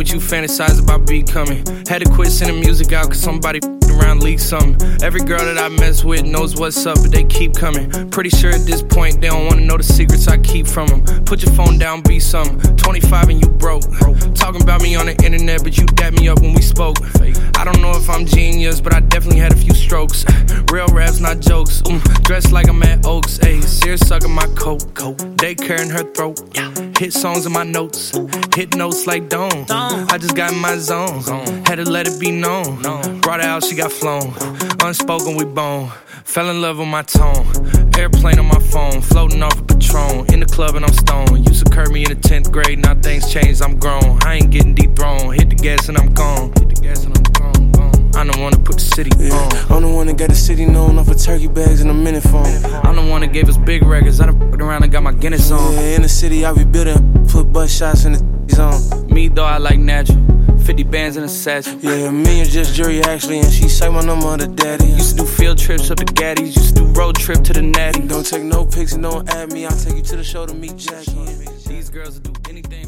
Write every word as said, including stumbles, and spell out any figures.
Bet you fantasize about becoming. Had to quit sending music out cause somebody around leaked something. Every girl that I mess with knows what's up, but they keep coming. Pretty sure at this point they don't wanna know the secrets I keep from them. Put your phone down, be something. twenty-five and you broke. Talking about me on the internet, but you dapped me up when we spoke. I don't know if I'm genius, but I definitely had a few strokes. Real raps, not jokes. Mm, dressed like I'm at Oaks. Ayy, serious sucking my coat. Daycare in her throat. Hit songs in my notes. Hit notes like Dawn. I just got in my zone. Had to let it be known. Brought her out, she got flown. Unspoken, we bone. Fell in love with my tone. Airplane on my phone. Floating off a Patron. In the club and I'm stoned. Used to curb me in the tenth grade. Now things changed, I'm grown. I ain't getting dethroned. Hit the gas and I'm gone. Hit the gas and I'm gone. gone. I'm the one that put the city yeah, on. I'm the one that got the city known off of turkey bags and a minute phone. I'm the one that gave us big records. I done f***ed around and got my Guinness on. Yeah, in the city I be building. Put butt shots in the zone. Me though, I like natural. fifty bands in a satchel. Yeah, me and just jury actually, and she say my number to daddy. Used to do field trips up to Gaddy's. Used to do road trip to the Natty. Don't take no pics and don't add me. I'll take you to the show to meet Jackie. These girls will do anything.